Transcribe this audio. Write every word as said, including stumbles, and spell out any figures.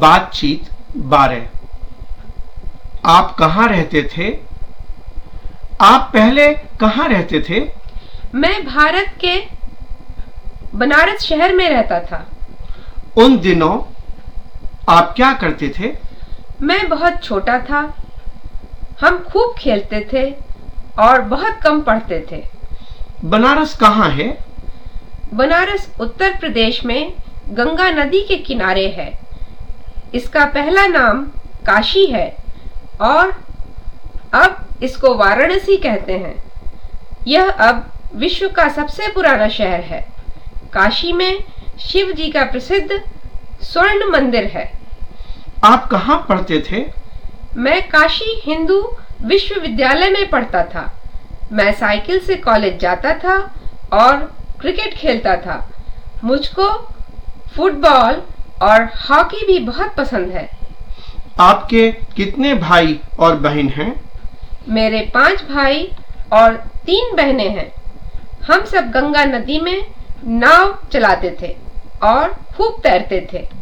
बातचीत बारह। आप कहाँ रहते थे? आप पहले कहाँ रहते थे? मैं भारत के बनारस शहर में रहता था। उन दिनों आप क्या करते थे? मैं बहुत छोटा था। हम खूब खेलते थे और बहुत कम पढ़ते थे। बनारस कहाँ है? बनारस उत्तर प्रदेश में गंगा नदी के किनारे है। इसका पहला नाम काशी है और अब इसको वाराणसी कहते हैं। यह अब विश्व का सबसे पुराना शहर है। काशी में शिव जी का प्रसिद्ध स्वर्ण मंदिर है। आप कहाँ पढ़ते थे? मैं काशी हिंदू विश्वविद्यालय में पढ़ता था। मैं साइकिल से कॉलेज जाता था और क्रिकेट खेलता था। मुझको फुटबॉल और हॉकी भी बहुत पसंद है। आपके कितने भाई और बहन हैं? मेरे पांच भाई और तीन बहनें हैं। हम सब गंगा नदी में नाव चलाते थे और खूब तैरते थे।